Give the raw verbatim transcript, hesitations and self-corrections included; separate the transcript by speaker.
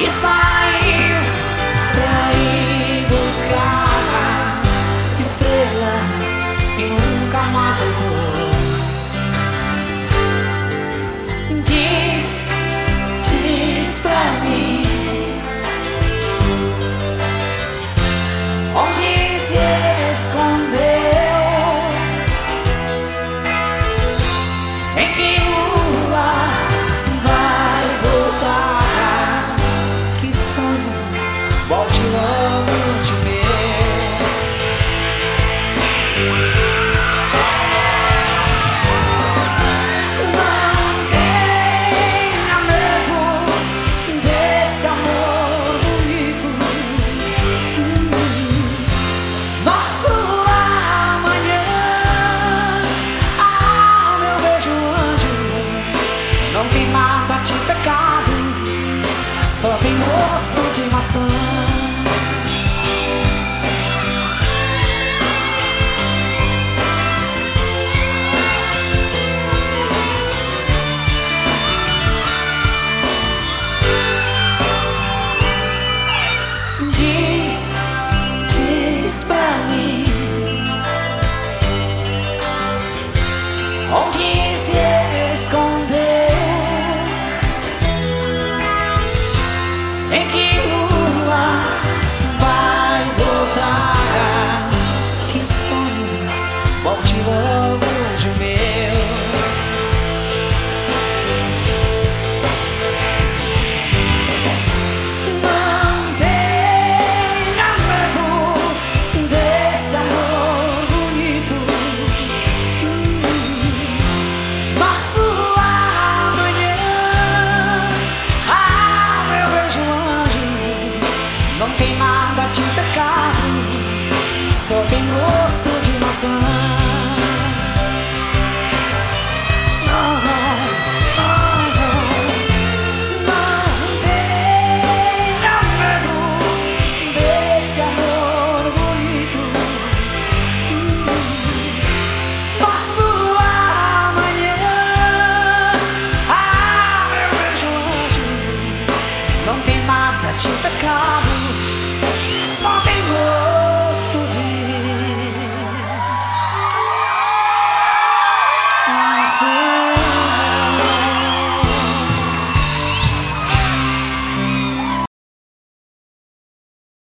Speaker 1: e saiu pra ir buscar estrela e nunca mais voltou. Diz, diz pra mim onde se escondeu, em que lugar vai voltar. Que sonho volte logo te ver. Não tenha medo desse amor bonito. Nosso amanhã, ah, meu beijo anjo, não tem nada de pecado, só tem gosto de maçã.